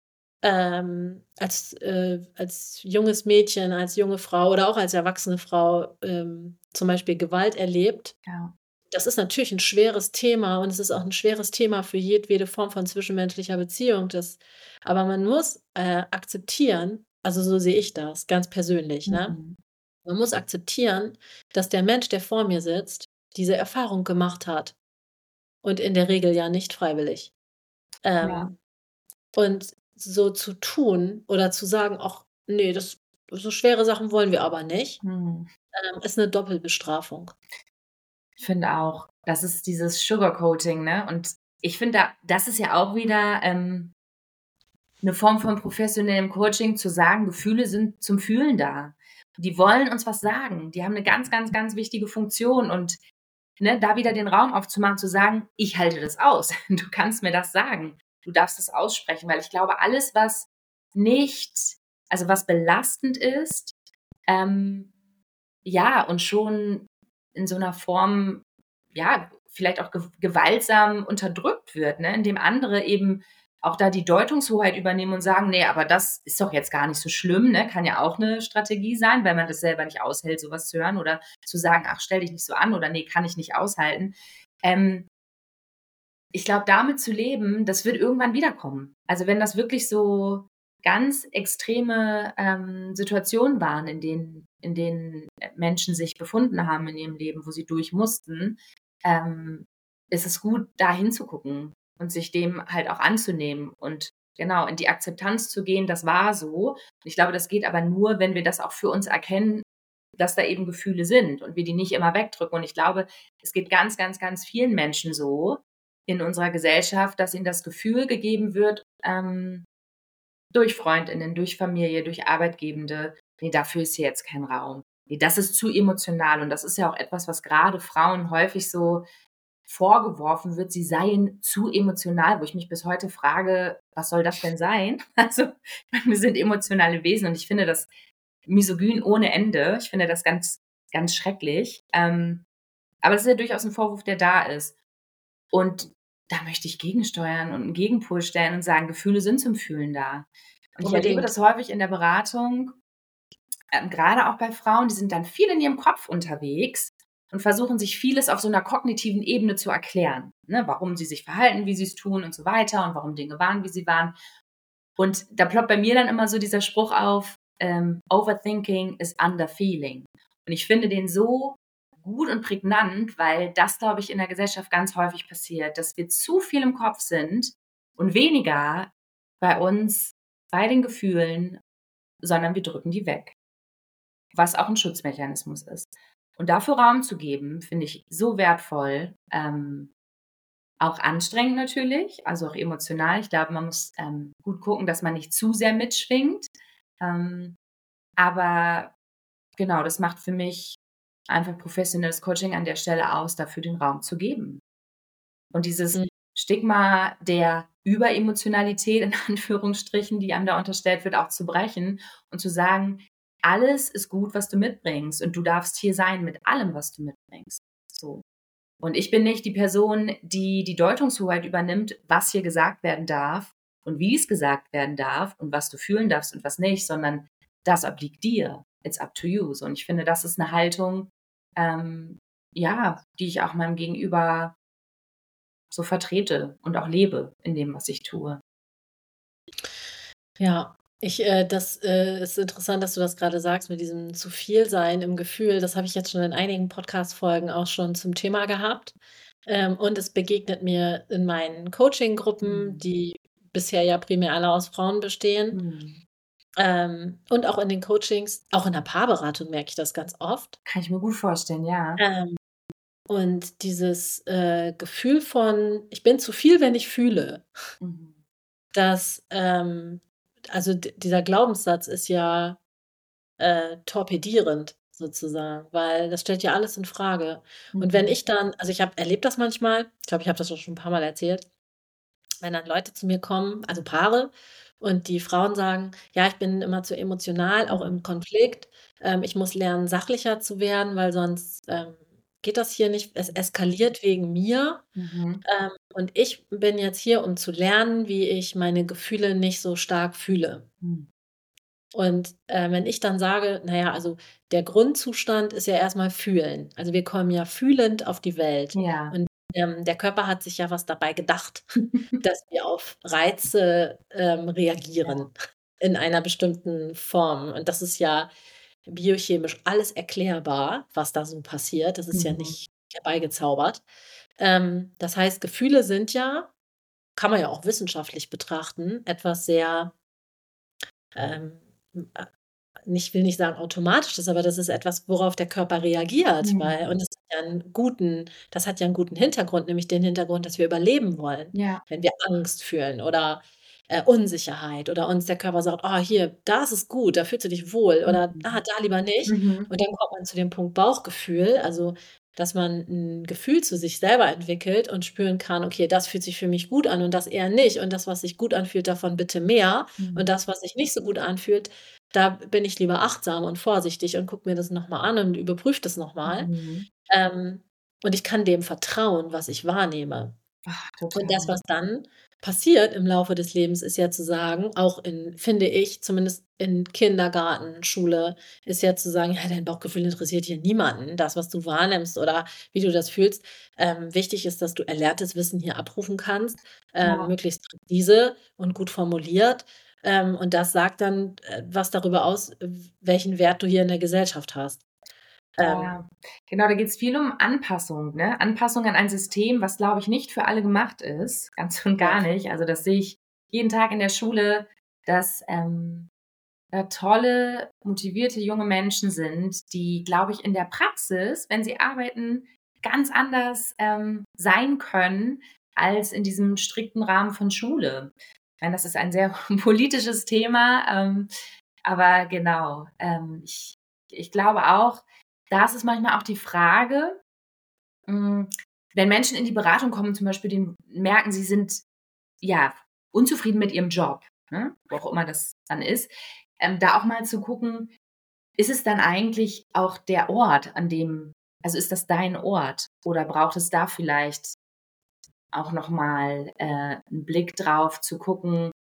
als junges Mädchen, als junge Frau oder auch als erwachsene Frau, zum Beispiel Gewalt erlebt, Ja. das ist natürlich 'n schweres Thema und es ist auch 'n schweres Thema für jedwede Form von zwischenmenschlicher Beziehung, aber man muss, akzeptieren, also, so sehe ich das ganz persönlich, ne? Mhm. Man muss akzeptieren, dass der Mensch, der vor mir sitzt, diese Erfahrung gemacht hat und in der Regel ja nicht freiwillig. Ja. Ähm, und so zu tun oder zu sagen: „Ach ne, so schwere Sachen wollen wir aber nicht“, Mhm. ist 'ne Doppelbestrafung. Ich finde auch, das ist dieses Sugarcoating, ne? Und ich finde, das ist ja auch wieder, 'ne Form von professionellem Coaching, zu sagen, Gefühle sind zum Fühlen da. Die wollen uns was sagen. Die haben 'ne ganz, ganz, ganz wichtige Funktion und, ne, da wieder den Raum aufzumachen, zu sagen: „Ich halte das aus. Du kannst mir das sagen. Du darfst es aussprechen.“ Weil ich glaube, alles, was nicht also, was belastend ist, ähm, ja, und schon in so 'ner Form, ja, vielleicht auch gewaltsam unterdrückt wird, ne, indem andere eben auch da die Deutungshoheit übernehmen und sagen: „Ne, aber das ist doch jetzt gar nicht so schlimm“, ne? Kann ja auch 'ne Strategie sein, weil man das selber nicht aushält, so was zu hören oder zu sagen: „Ach, stell dich nicht so an“ oder „Ne, kann ich nicht aushalten.“ Ähm, Ich glaube, damit zu leben, das wird irgendwann wiederkommen. Also, wenn das wirklich so ganz extreme, Situationen waren, in denen Menschen sich befunden haben in ihrem Leben, wo sie durch mussten, ähm, ist es gut, da hinzugucken und sich dem halt auch anzunehmen und genau, in die Akzeptanz zu gehen, das war so. Ich glaube, das geht aber nur, wenn wir das auch für uns erkennen, dass da eben Gefühle sind und wir die nicht immer wegdrücken. Und ich glaube, es geht ganz, ganz, ganz vielen Menschen so in unserer Gesellschaft, dass ihnen das Gefühl gegeben wird, durch Freundinnen, durch Familie, durch Arbeitgebende: „Ne, dafür ist hier jetzt kein Raum. Ne, das ist zu emotional.“ Und das ist ja auch etwas, was gerade Frauen häufig so vorgeworfen wird, sie seien zu emotional, wo ich mich bis heute frage: „Was soll das denn sein?“ Also, ich meine, wir sind emotionale Wesen und ich finde das misogyn ohne Ende. Ich finde das ganz, ganz schrecklich. Aber es ist ja durchaus 'n Vorwurf, der da ist. Und da möchte ich gegensteuern und 'n Gegenpol stellen und sagen: „Gefühle sind zum Fühlen da.“ Und ich erlebe Unbedingt. das häufig in der Beratung, grade auch bei Frauen, die sind dann viel in ihrem Kopf unterwegs und versuchen sich vieles auf so 'ner kognitiven Ebene zu erklären, ne, warum sie sich verhalten, wie sie's tun und so weiter und warum Dinge waren, wie sie waren. Und da ploppt bei mir dann immer so dieser Spruch auf, „Overthinking is underfeeling.“ Und ich finde den so gut und prägnant, weil das, glaube ich, in der Gesellschaft ganz häufig passiert, dass wir zu viel im Kopf sind und weniger bei uns, bei den Gefühlen, sondern wir drücken die weg, was auch 'n Schutzmechanismus ist. Und dafür Raum zu geben, finde ich so wertvoll, auch anstrengend natürlich, also auch emotional. Ich glaube, man muss, gut gucken, dass man nicht zu sehr mitschwingt. Ähm, aber genau, das macht für mich einfach professionelles Coaching an der Stelle aus, dafür den Raum zu geben. Und dieses Mhm. Stigma der Überemotionalität in Anführungsstrichen, die einem da unterstellt wird, auch zu brechen und zu sagen: „Alles ist gut, was du mitbringst und du darfst hier sein mit allem, was du mitbringst.“ So. Und ich bin nicht die Person, die die Deutungshoheit übernimmt, was hier gesagt werden darf und wie es gesagt werden darf und was du fühlen darfst und was nicht, sondern das obliegt dir. It's up to you. So, und ich finde, das ist 'ne Haltung, ähm, ja, die ich auch meinem Gegenüber so vertrete und auch lebe in dem, was ich tue. Ja, das, ist interessant, dass du das grade sagst mit diesem zu viel sein im Gefühl. Das habe ich jetzt schon in einigen Podcast-Folgen auch schon zum Thema gehabt. Und es begegnet mir in meinen Coaching-Gruppen, Mhm. die bisher ja primär alle aus Frauen bestehen, Mhm. und auch in den Coachings, auch in der Paarberatung merke ich das ganz oft. Kann ich mir gut vorstellen, ja. Ähm, und dieses, Gefühl von: „Ich bin zu viel, wenn ich fühle“, Mhm. das, also dieser Glaubenssatz ist ja torpedierend sozusagen, weil das stellt ja alles in Frage. Und wenn Mhm. ich dann also, ich habe erlebe das manchmal, ich glaube, ich habe das auch schon 'n paarmal erzählt, wenn dann Leute zu mir kommen, also Paare, und die Frauen sagen: „Ja, ich bin immer zu emotional, auch Mhm. im Konflikt. Ich muss lernen, sachlicher zu werden, weil sonst, geht das hier nicht. Es eskaliert wegen mir. Mhm. Und ich bin jetzt hier, um zu lernen, wie ich meine Gefühle nicht so stark fühle.“ Mhm. Und, wenn ich dann sage: „Na ja, also der Grundzustand ist ja erst mal fühlen. Also, wir kommen ja fühlend auf die Welt Ja. und, der Körper hat sich ja was dabei gedacht, dass wir auf Reize, Ja. reagieren in einer bestimmten Form. Und das ist ja biochemisch alles erklärbar, was da so passiert. Das ist ja Mhm. nicht herbeigezaubert. Das heißt, Gefühle sind ja kann man ja auch wissenschaftlich betrachten, etwas sehr, ähm, äh, will nicht sagen automatisches, aber das ist etwas, worauf der Körper reagiert, weil Mhm. und das hat ja 'n guten Hintergrund, nämlich den Hintergrund, dass wir überleben wollen. Ja. Wenn wir Angst fühlen oder, Unsicherheit oder uns der Körper sagt: „Oh, hier, da ist es gut, da fühlst du dich wohl“ oder: „Ah, Mhm. da lieber nicht.“ Mhm. Und dann kommt man zu dem Punkt Bauchgefühl, also, dass man 'n Gefühl zu sich selber entwickelt und spüren kann: „Okay, das fühlt sich für mich gut an und das eher nicht und das, was sich gut anfühlt, davon bitte mehr und Mhm. das, was sich nicht so gut anfühlt, da bin ich lieber achtsam und vorsichtig und gucke mir das noch mal an und überprüfe das noch mal. Mhm. Ähm, und ich kann dem vertrauen, was ich wahrnehme. Ach, Und das, total. was dann passiert im Laufe des Lebens, ist ja zu sagen, auch in finde ich, zumindest in Kindergarten, Schule, ist ja zu sagen: „Ja, dein Bauchgefühl interessiert hier niemanden, das, was du wahrnimmst oder wie du das fühlst. Wichtig ist, dass du erlerntes Wissen hier abrufen kannst, Ja, möglichst präzise und gut formuliert. Und das sagt dann, was darüber aus, welchen Wert du hier in der Gesellschaft hast.“ Ähm, ja. Genau, da geht's viel um Anpassung, ne? Anpassung an ein System, was, glaube ich, nicht für alle gemacht ist, ganz und ja. gar nicht. Also, das sehe ich jeden Tag in der Schule, dass, da tolle, motivierte junge Menschen sind, die, glaube ich, in der Praxis, wenn sie arbeiten, ganz anders, sein können als in diesem strikten Rahmen von Schule. Ich meine, das ist ein sehr politisches Thema, aber genau, ich glaube auch, da ist es manchmal auch die Frage, hm, wenn Menschen in die Beratung kommen, zum Beispiel, die merken, sie sind, ja, unzufrieden mit ihrem Job, ne, wo auch immer das dann ist, da auch mal zu gucken, ist es dann eigentlich auch der Ort, an dem, also, ist das dein Ort oder braucht es da vielleicht auch noch mal, 'n Blick drauf zu gucken,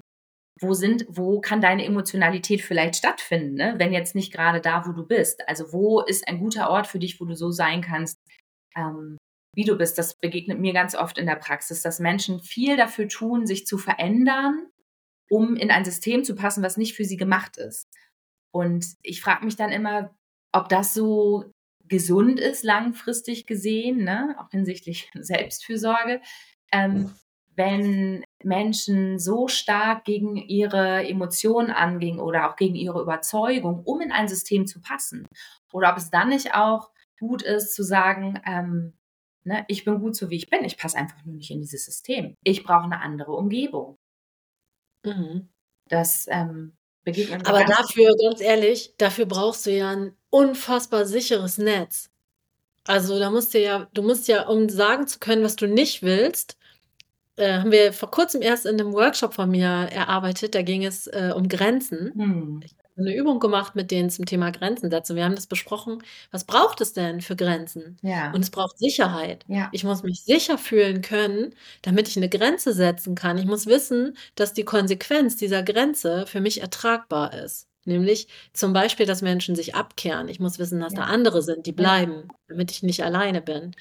wo kann deine Emotionalität vielleicht stattfinden, ne, wenn jetzt nicht grade da, wo du bist? Also, wo ist ein guter Ort für dich, wo du so sein kannst, ähm, wie du bist? Das begegnet mir ganz oft in der Praxis, dass Menschen viel dafür tun, sich zu verändern, um in ein System zu passen, was nicht für sie gemacht ist. Und ich frage mich dann immer, ob das so gesund ist, langfristig gesehen, ne, auch hinsichtlich Selbstfürsorge, ähm, wenn Menschen so stark gegen ihre Emotionen angehen oder auch gegen ihre Überzeugung, um in ein System zu passen. Oder ob es dann nicht auch gut ist zu sagen, ne, ich bin gut so wie ich bin, ich passe einfach nur nicht in dieses System. Ich brauche eine andere Umgebung. Mhm. Das begegnet mir Aber ganz dafür, ganz ehrlich, dafür brauchst du ja 'n unfassbar sicheres Netz. Also, du musst ja, um sagen zu können, was du nicht willst, haben wir vor Kurzem erst in 'nem Workshop von mir erarbeitet, da ging es, um Grenzen. mhm. Ich habe 'ne Übung gemacht mit denen zum Thema Grenzen setzen. Wir haben das besprochen, was braucht es denn für Grenzen? Ja, Und es braucht Sicherheit. ja. Ich muss mich sicher fühlen können, damit ich 'ne Grenze setzen kann. Ich muss wissen, dass die Konsequenz dieser Grenze für mich ertragbar ist. Nämlich zum Beispiel, dass Menschen sich abkehren. Ich muss wissen, dass da Ja, andere sind, die ja. bleiben, damit ich nicht alleine bin.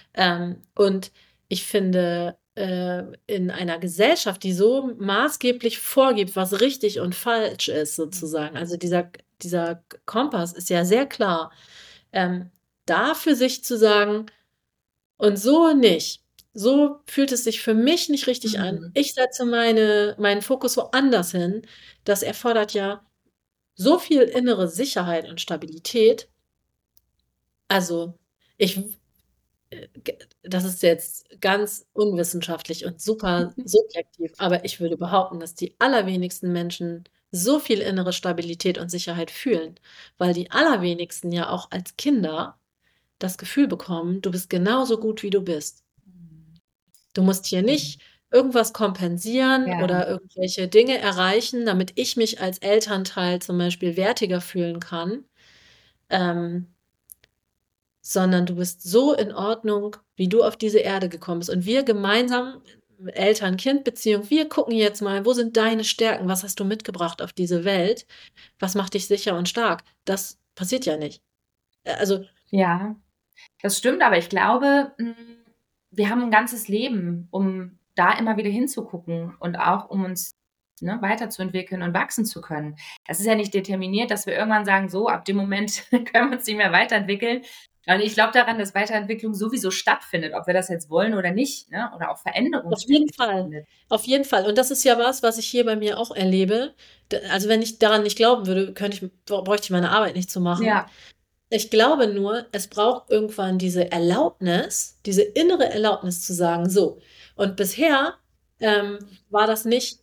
Und ich finde, in einer Gesellschaft, die so maßgeblich vorgibt, was richtig und falsch ist sozusagen, also dieser Kompass ist ja sehr klar, ähm, da für sich zu sagen: „Und so nicht. So fühlt es sich für mich nicht richtig an. Mhm. Ich setze meinen Fokus woanders hin.“ Das erfordert ja so viel innere Sicherheit und Stabilität. Also, ich G das ist jetzt ganz unwissenschaftlich und super subjektiv, aber ich würde behaupten, dass die allerwenigsten Menschen so viel innere Stabilität und Sicherheit fühlen, weil die allerwenigsten ja auch als Kinder das Gefühl bekommen, du bist genauso gut, wie du bist. Mhm. Du musst hier Mhm. nicht irgendwas kompensieren Ja, oder irgendwelche Dinge erreichen, damit ich mich als Elternteil zum Beispiel wertiger fühlen kann. Ähm Sondern du bist so in Ordnung, wie du auf diese Erde gekommen bist. Und wir gemeinsam, Eltern-Kind-Beziehung, wir gucken jetzt mal, wo sind deine Stärken? Was hast du mitgebracht auf diese Welt? Was macht dich sicher und stark? Das passiert ja nicht. Also, ja, das stimmt, aber ich glaube, wir haben 'n ganzes Leben, um da immer wieder hinzugucken und auch um uns, ne, weiterzuentwickeln und wachsen zu können. Es ist ja nicht determiniert, dass wir irgendwann sagen: „So, ab dem Moment können wir uns nicht mehr weiterentwickeln.“ Und ich glaube daran, dass Weiterentwicklung sowieso stattfindet, ob wir das jetzt wollen oder nicht, ne? Oder auch Veränderung Auf jeden ständig Fall. stattfindet. Auf jeden Fall. Und das ist ja was ich hier bei mir auch erlebe. Also wenn ich daran nicht glauben würde, bräuchte ich meine Arbeit nicht zu machen. Ja. Ich glaube nur, es braucht irgendwann diese Erlaubnis, diese innere Erlaubnis zu sagen, so. Und bisher war das nicht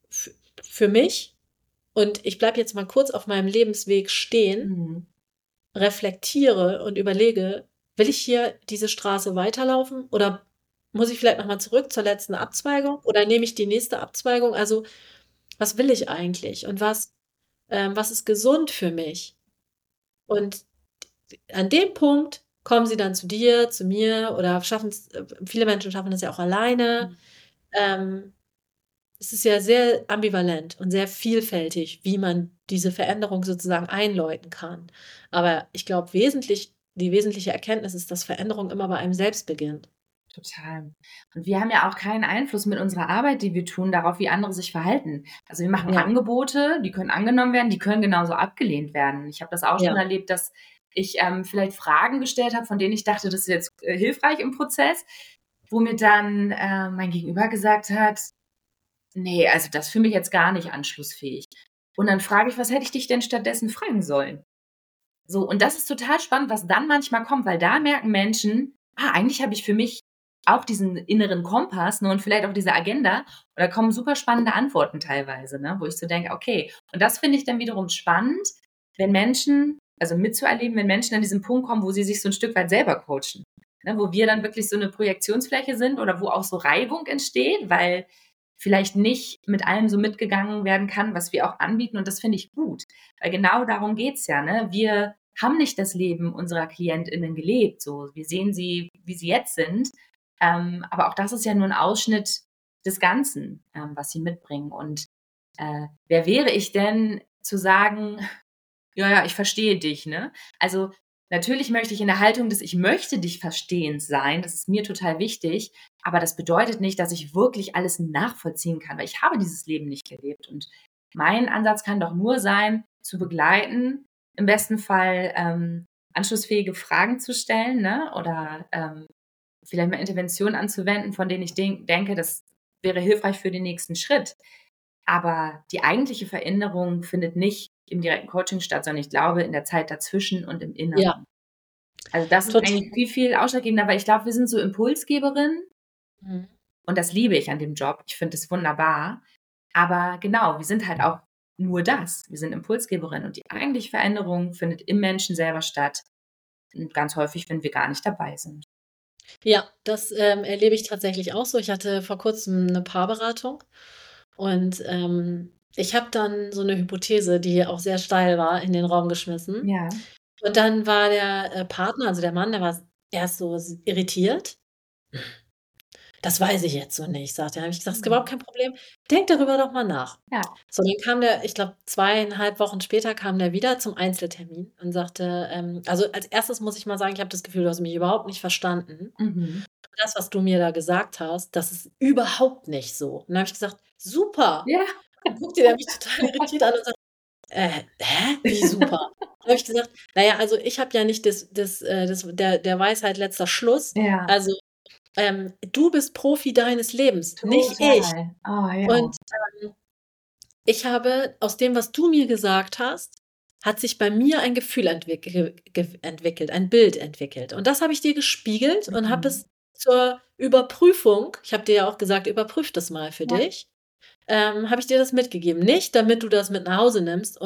für mich. Und ich bleibe jetzt mal kurz auf meinem Lebensweg stehen, Mhm. reflektiere und überlege, will ich hier diese Straße weiterlaufen oder muss ich vielleicht nochmal zurück zur letzten Abzweigung oder nehme ich die nächste Abzweigung? Also, was will ich eigentlich und was ist gesund für mich? Und an dem Punkt kommen sie dann zu dir, zu mir oder viele Menschen schaffen das ja auch alleine. Ähm, Es ist ja sehr ambivalent und sehr vielfältig, wie man diese Veränderung sozusagen einläuten kann. Aber ich glaube, die wesentliche Erkenntnis ist, dass Veränderung immer bei einem selbst beginnt. Total. Und wir haben ja auch keinen Einfluss mit unserer Arbeit, die wir tun, darauf, wie andere sich verhalten. Also wir machen Ja, Angebote, die können angenommen werden, die können genauso abgelehnt werden. Ich habe das auch schon ja, erlebt, dass ich vielleicht Fragen gestellt habe, von denen ich dachte, das ist jetzt hilfreich im Prozess, wo mir dann mein Gegenüber gesagt hat, nee, also das für mich jetzt gar nicht anschlussfähig. Und dann frage ich, was hätte ich dich denn stattdessen fragen sollen? So, und das ist total spannend, was dann manchmal kommt, weil da merken Menschen, eigentlich habe ich für mich auch diesen inneren Kompass, ne, und vielleicht auch diese Agenda. Und da kommen super spannende Antworten teilweise, ne, wo ich so denke, okay. Und das finde ich dann wiederum spannend, wenn Menschen, also mitzuerleben, wenn Menschen an diesen Punkt kommen, wo sie sich so ein Stück weit selber coachen. Ne, wo wir dann wirklich so eine Projektionsfläche sind oder wo auch so Reibung entsteht, weil vielleicht nicht mit allem so mitgegangen werden kann, was wir auch anbieten. Und das finde ich gut. Weil genau darum geht's ja, ne? Wir haben nicht das Leben unserer KlientInnen gelebt. So, wir sehen sie, wie sie jetzt sind. Aber auch das ist ja nur ein Ausschnitt des Ganzen, was sie mitbringen. Und wer wäre ich denn zu sagen, ja, ja, ich verstehe dich, ne? Also natürlich möchte ich in der Haltung des Ich möchte dich verstehen sein. Das ist mir total wichtig. Aber das bedeutet nicht, dass ich wirklich alles nachvollziehen kann, weil ich habe dieses Leben nicht gelebt. Und mein Ansatz kann doch nur sein, zu begleiten, im besten Fall anschlussfähige Fragen zu stellen, ne? Oder vielleicht mal Interventionen anzuwenden, von denen ich denke, das wäre hilfreich für den nächsten Schritt. Aber die eigentliche Veränderung findet nicht im direkten Coaching statt, sondern ich glaube in der Zeit dazwischen und im ja, Inneren. Also das ist total. eigentlich viel, viel ausschlaggebender, weil ich glaube, wir sind so Impulsgeberinnen Mhm. und das liebe ich an dem Job. Ich finde es wunderbar. Aber genau, wir sind halt auch nur das. Wir sind Impulsgeberinnen und die eigentliche Veränderung findet im Menschen selber statt. Und ganz häufig, wenn wir gar nicht dabei sind. Ja, das erlebe ich tatsächlich auch so. Ich hatte vor kurzem eine Paarberatung und ich habe dann so eine Hypothese, die auch sehr steil war, in den Raum geschmissen. Ja. Und dann war der Partner, also der Mann, der war erst so irritiert. Das weiß ich jetzt so nicht, sagt er. Habe ich gesagt, ist überhaupt kein Problem. Denk darüber doch mal nach. Ja. So, dann kam der, ich glaube, 2,5 Wochen später kam der wieder zum Einzeltermin und sagte, also als erstes muss ich mal sagen, ich habe das Gefühl, du hast mich überhaupt nicht verstanden. Mhm. Das, was du mir da gesagt hast, das ist überhaupt nicht so. Und dann habe ich gesagt, super. Ja. Dann guckte der mich total irritiert an und sagt, hä? Wie super? Dann habe ich gesagt, naja, also ich habe ja nicht der Weisheit letzter Schluss. Ja. Also du bist Profi deines Lebens, nicht ich. Total. Oh ja. Und ich habe aus dem, was du mir gesagt hast, hat sich bei mir ein Gefühl entwickelt, ein Bild entwickelt. Und das habe ich dir gespiegelt und habe Mhm. es zur Überprüfung, ich habe dir ja auch gesagt, überprüf das mal für Ja. dich, habe ich dir das mitgegeben. Nicht, damit du das mit nach Hause nimmst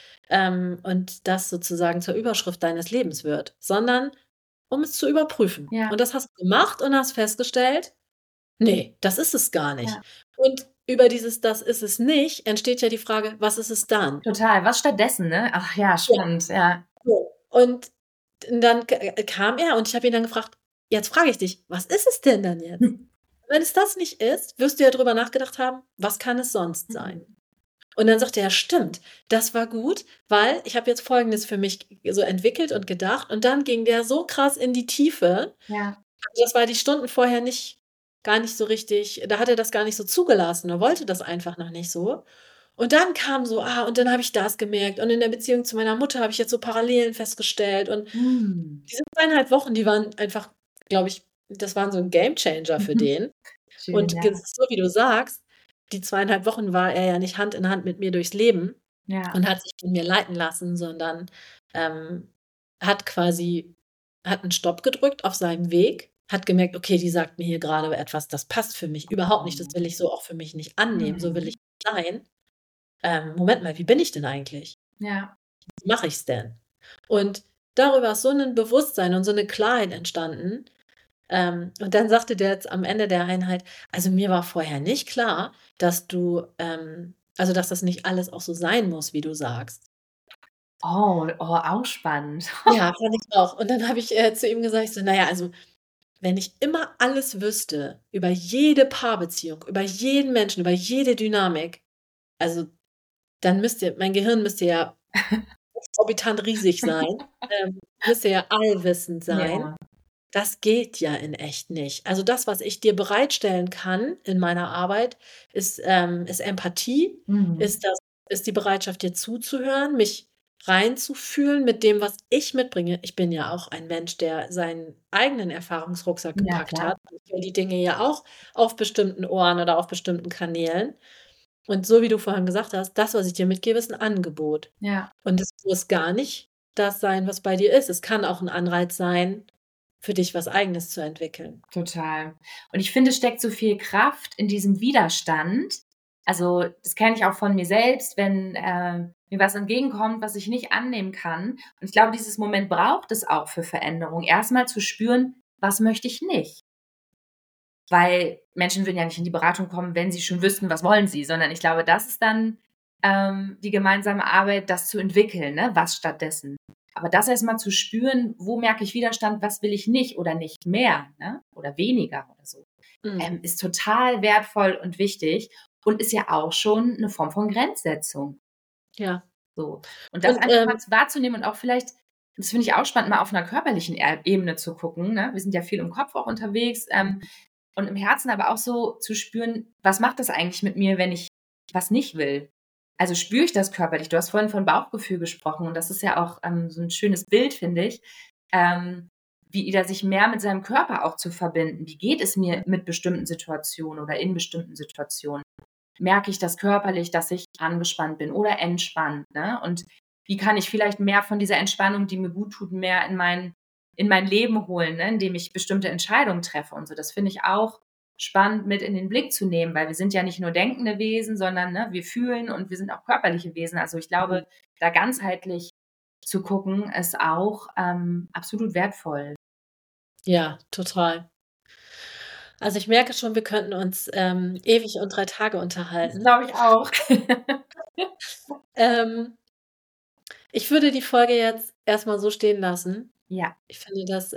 und das sozusagen zur Überschrift deines Lebens wird, sondern um es zu überprüfen. Ja. Und das hast du gemacht und hast festgestellt, nee, das ist es gar nicht. Ja. Und über dieses „Das ist es nicht“ entsteht ja die Frage: „Was ist es dann?“ Total. Was stattdessen, ne? Ach ja, Ja, spannend, ja. so. Und dann kam er und ich habe ihn dann gefragt: „Jetzt frage ich dich, was ist es denn dann jetzt?“ Wenn es das nicht ist, wirst du ja drüber nachgedacht haben: „Was kann es sonst sein?“ Mhm. Und dann sagte er: „Stimmt, das war gut, weil ich habe jetzt Folgendes für mich so entwickelt und gedacht.“ Und dann ging der so krass in die Tiefe. Ja. Also, das war die Stunden vorher gar nicht so richtig, da hat er das gar nicht so zugelassen. Er wollte das einfach noch nicht so. Und dann kam so, und dann habe ich das gemerkt und in der Beziehung zu meiner Mutter habe ich jetzt so Parallelen festgestellt und diese 2,5 Wochen, die waren einfach, glaube ich, das waren so 'n Gamechanger für den. Schön, Und ja. so wie du sagst, die 2,5 Wochen war er ja nicht Hand in Hand mit mir durchs Leben Ja. und hat sich von mir leiten lassen, sondern, ähm, hat quasi hat 'n Stopp gedrückt auf seinem Weg, hat gemerkt: „Okay, die sagt mir hier grade etwas, das passt für mich überhaupt nicht. Das Oh. will ich so auch für mich nicht annehmen. So will ich Mhm. nicht sein. Moment mal, wie bin ich denn eigentlich? Ja. Wie mache ich's denn?“ Und darüber ist so 'nen Bewusstsein und so 'ne Klarheit entstanden. Und dann sagte der jetzt am Ende der Einheit: „Also, mir war vorher nicht klar, dass du, also, dass das nicht alles auch so sein muss, wie du sagst.“ Oh, auch spannend. Ja, fand ich auch. Und dann habe ich, zu ihm gesagt, ich so: „Na ja, also, wenn ich immer alles wüsste über jede Paarbeziehung, über jeden Menschen, über jede Dynamik, also, dann müsste mein Gehirn müsste ja exorbitant riesig sein, müsste ja allwissend sein. Ja. Das geht ja in echt nicht. Also, das, was ich dir bereitstellen kann in meiner Arbeit, ist Empathie, Mhm. ist die Bereitschaft, dir zuzuhören, mich reinzufühlen mit dem, was ich mitbringe. Ich bin ja auch ein Mensch, der seinen eigenen Erfahrungsrucksack Ja, gepackt klar. hat. Ich höre die Dinge ja auch auf bestimmten Ohren oder auf bestimmten Kanälen. Und so wie du vorhin gesagt hast, das, was ich dir mitgebe, ist 'n Angebot. Ja, Und es muss gar nicht das sein, was bei dir ist. Es kann auch 'n Anreiz sein, für dich was Eigenes zu entwickeln. total. Und ich finde, es steckt so viel Kraft in diesem Widerstand. Also, das kenne ich auch von mir selbst, wenn, mir was entgegenkommt, was ich nicht annehmen kann. Und ich glaube, dieses Moment braucht es auch für Veränderung. Erst mal zu spüren: „Was möchte ich nicht?“ Weil Menschen würden ja nicht in die Beratung kommen, wenn sie schon wüssten, was wollen sie, sondern ich glaube, das ist dann, die gemeinsame Arbeit, das zu entwickeln, ne? Was stattdessen? Aber das erst mal zu spüren, wo merke ich Widerstand, was will ich nicht oder nicht mehr, ne, oder weniger oder so, Mhm. ist total wertvoll und wichtig und ist ja auch schon 'ne Form von Grenzsetzung, Ja. so. Und das Und, einfach mal wahrzunehmen und auch vielleicht das finde ich auch spannend, mal auf 'ner körperlichen Ebene zu gucken, ne? Wir sind ja viel im Kopf auch unterwegs, und im Herzen aber auch so zu spüren, was macht das eigentlich mit mir, wenn ich was nicht will? Also, spüre ich das körperlich? Du hast vorhin von Bauchgefühl gesprochen und das ist ja auch, so 'n schönes Bild, finde ich, wieder sich mehr mit seinem Körper auch zu verbinden. Wie geht es mir mit bestimmten Situationen oder in bestimmten Situationen? Merke ich das körperlich, dass ich angespannt bin oder entspannt, ne? Und wie kann ich vielleicht mehr von dieser Entspannung, die mir gut tut, mehr in mein Leben holen, ne, indem ich bestimmte Entscheidungen treffe und so. Das finde ich auch spannend mit in den Blick zu nehmen, weil wir sind ja nicht nur denkende Wesen, sondern, ne, wir fühlen und wir sind auch körperliche Wesen. Also, ich mhm. glaube, da ganzheitlich zu gucken, ist auch, absolut wertvoll. Ja, total. Also, ich merke schon, wir könnten uns, ewig und 3 Tage Das unterhalten. glaube ich auch. Ähm, Ich würde die Folge jetzt erst mal so stehen lassen. Ja, Ich finde, dass,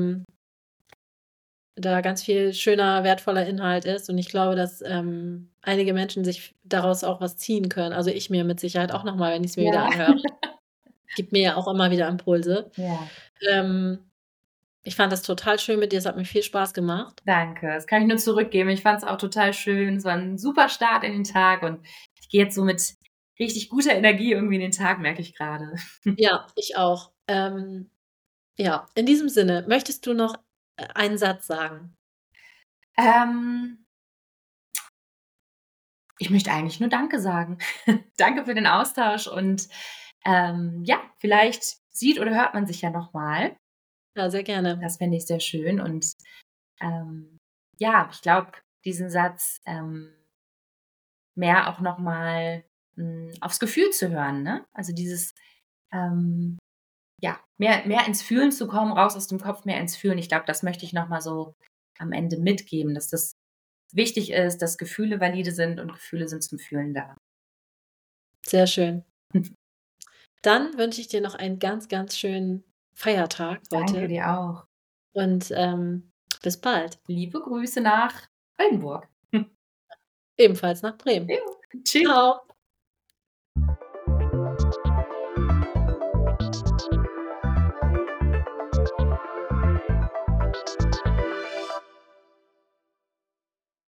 da ganz viel schöner, wertvoller Inhalt ist und ich glaube, dass, einige Menschen sich daraus auch was ziehen können. Also, ich mir mit Sicherheit auch noch mal, wenn ich's mir wieder ja, anhöre. Gibt mir ja auch immer wieder Impulse. ja. Ähm, Ich fand das total schön mit dir. Es hat mir viel Spaß gemacht. Danke, das kann ich nur zurückgeben. Ich fand es auch total schön. Es war 'n super Start in den Tag und ich gehe jetzt so mit richtig guter Energie irgendwie in den Tag, merke ich grade. Ja, ich auch. Ja, in diesem Sinne, möchtest du noch, einen Satz sagen? Ähm, Ich möchte eigentlich nur Danke sagen. Danke für den Austausch und, ja, vielleicht sieht oder hört man sich ja noch mal. Ja, sehr gerne. Das fände ich sehr schön und, ja, ich glaube, diesen Satz, mehr auch noch mal, aufs Gefühl zu hören, ne? Also, dieses, ähm ja, mehr ins Fühlen zu kommen, raus aus dem Kopf, mehr ins Fühlen. Ich glaube, das möchte ich noch mal so am Ende mitgeben, dass das wichtig ist, dass Gefühle valide sind und Gefühle sind zum Fühlen da. Sehr schön. Dann wünsche ich dir noch einen ganz, ganz schönen Feiertag Danke heute dir auch. und, bis bald. Liebe Grüße nach Oldenburg. Ebenfalls nach Bremen. Jo, tschüss. Tschau.